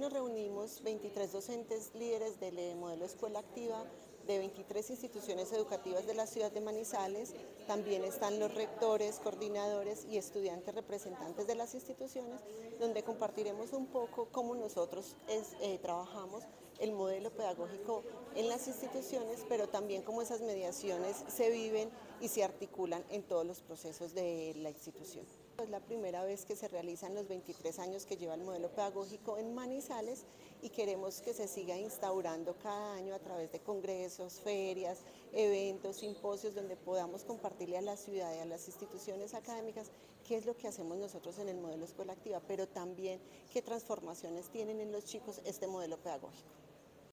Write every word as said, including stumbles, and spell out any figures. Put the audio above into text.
nos reunimos veintitrés docentes líderes del eh, modelo Escuela Activa de veintitrés instituciones educativas de la ciudad de Manizales. También están los rectores, coordinadores y estudiantes representantes de las instituciones, donde compartiremos un poco cómo nosotros es, eh, trabajamos el modelo pedagógico en las instituciones, pero también cómo esas mediaciones se viven y se articulan en todos los procesos de la institución. Es la primera vez que se realizan los veintitrés años que lleva el modelo pedagógico en Manizales y queremos que se siga instaurando cada año a través de congresos, ferias, eventos, simposios, donde podamos compartirle a la ciudad y a las instituciones académicas qué es lo que hacemos nosotros en el modelo Escuela Activa, pero también qué transformaciones tienen en los chicos este modelo pedagógico.